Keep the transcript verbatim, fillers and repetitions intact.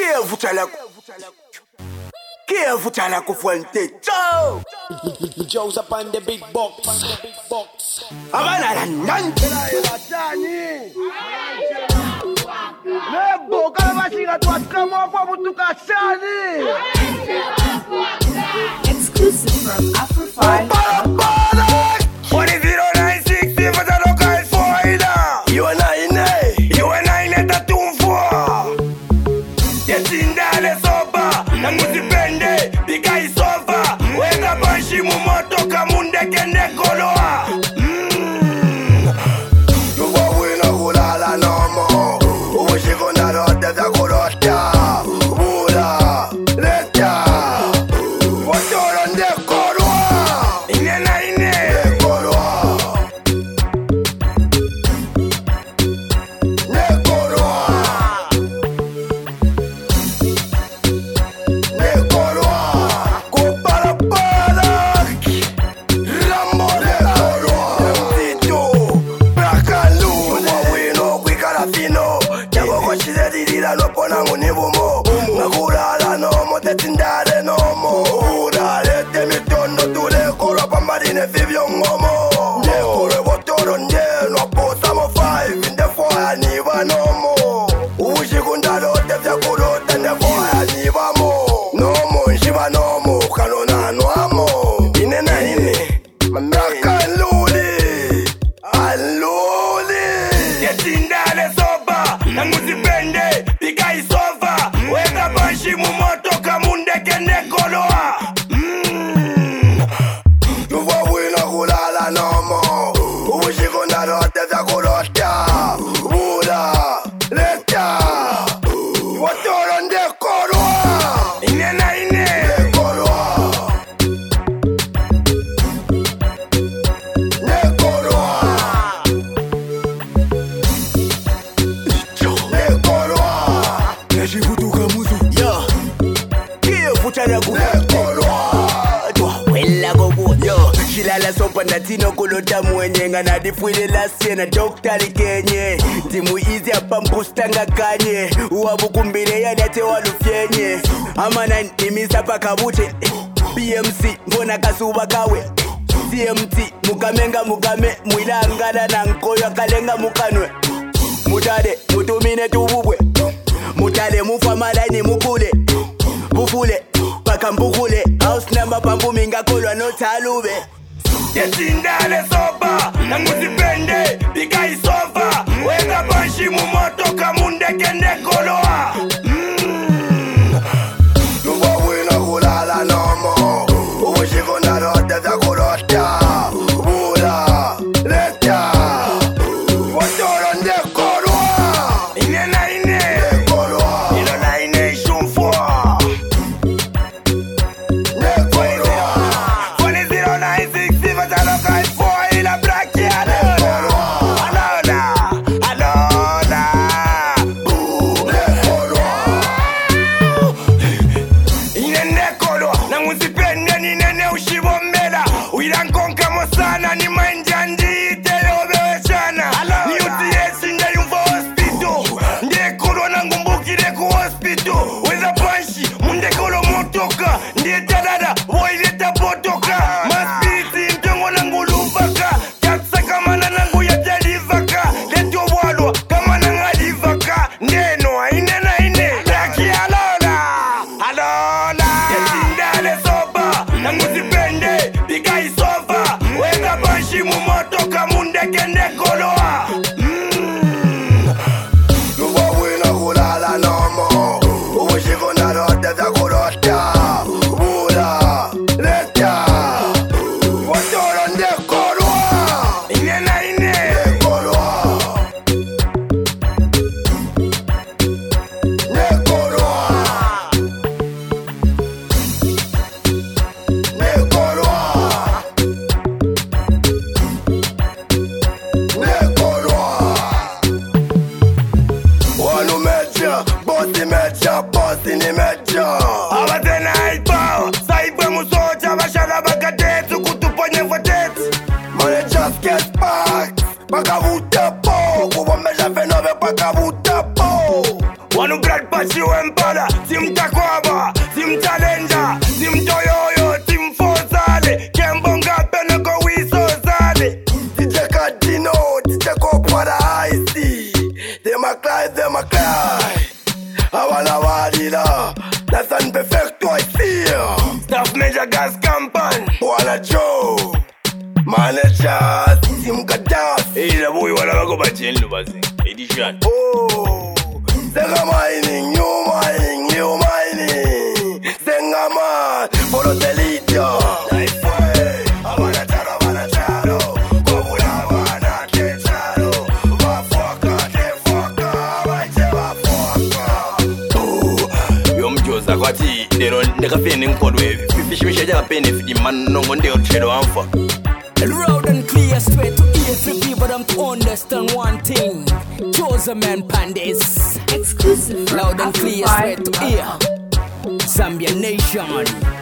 vuta la Kia vuta la kufuente Joe Joe's up on the big box. Abana la nante Nebo kalabashika twasukamo kwa butuka shani. Exclusive from Afrofi. What is zero nine six for the local foida? You and I in You and I in the two four. Yetindale soba na muzipende bika isofa. Weka banshi mumoto kamunde kende koloa. Mmm Tuwa wina kulala nomo. Uwishiko na rote za kurota. Ula Leta Watoro nde koloa. Ine na ine Koloa Ne koloa Ne koloa Kupara para Rambo ne koloa Tito Brakalu Wawino kwikara fino Yabo kwa shize dirira no pona munibumo Nakurala no mote tindare no mo Urale te mitondo tule koro pamarine fibio ngomo Ne kore botoro nje no posa mo five Inde foya niva no mo Ushikundalo te fya kurote nde foya niva mo No mo nshiva no mo kanona no amo Ine na ine Mamaka luli Aluli Yetindale soba Nanguzipende Pika isofa Weka banshi mumoto kamunde kende koloa Mmm Tuwa wina kulala nomo Uwishiko na rote za kurota Ula Leta Watoro nde koloa Ine na ine Ne koloa Ne koloa Ne koloa Neshivutuka muzu Yo Kia futa na ku Ne koloa Wela gogo Yo Shilala sopa na tino kulota mwenye na difwile lasye na doktari kenye Timu izi hapa mbustanga kanye Uwabu kumbile ya date walufyenye Amana nimisa pa kabute B M C mbona kasuba kawe C M T mukamenga mukame mwilangana na nkoyo kalenga mukanwe Mutade mutumine tububwe Mutale mufa malaini mukule Bufule paka mbukule House number pambu minga kolwa no talube Yetindale soba na muzipende Bika isofa Weka banshi mumoto kamunde kende koloa Mmm Tuwa wina kulala nomo Uwishiko na rote za kurota Ula Leta Watoro nde koloa Ine na ine Koloa Ino na ine ishumfua Ne koloa Funny zero nine six for the local four ila braki alona Alona Alona Boo Ne koloa Ine ne koloa Na muzipende ni nene ushibombela Uilankonka mosana ni manjandi Itele obewechana Ni utiesi nde yumva hospital Nde kolo na ngumbukile ku hospital Weza panshi munde kolo motoka Nde tadada woileta potoka Maspiti mtongo na nguluvaka Katsa kama na nangu ya telivaka Leto walwa kama na ngalivaka Ndeno aine na ine Laki alona Alona Yetindale soba Na muzipende Bika isofa Weka banshi mumoto kamunde kende koloa Mmm Tuwa wina kulala nomo Uwishiko na rote za kurota Ula Leta Watoro nde koloa Ine na ine Ne koloa Ne koloa Ne koloa Ne koloa Wanu mecha, bosi mecha, bosi ni mecha Abate na ipa, saipe musocha Bashara bakatetu, kutuponye votetu Money just get back Baka vuta po, kubo meja fenove baka vuta po Wanu grad pachi Issue Empada, Team Takwaba, Team Challenger, Team Toyoyo, Team Fosale, Kembonga Penako Wisosale, Teacher Kadino, Teacher Kopada Icy, Them a Clyde, them a Clyde, Awana Wadida, that's unperfecto I feel. Staff Major Gas Campan, Walla Joe, Manager, Team Kadas. Hey, the boy wanna go back to the edition. Oh, Senga mining, new mining, new mining. Senga man, follow the lead, yo. Life way, I wanna charo, I wanna charo. Kobula wanna get charo. Wafuaka, tefuaka, wachewa fuaka. Oh, yo mjoza kwa ti, dero ndeka feni nkodwe. Fishi misha jaga peni fidi man nongo ndeo tredo anfa. Loud and clear, straight to ear for people them to understand one thing. Chosen man Pandis. Exclusive. Loud and clear, straight to ear. Zambia Nation.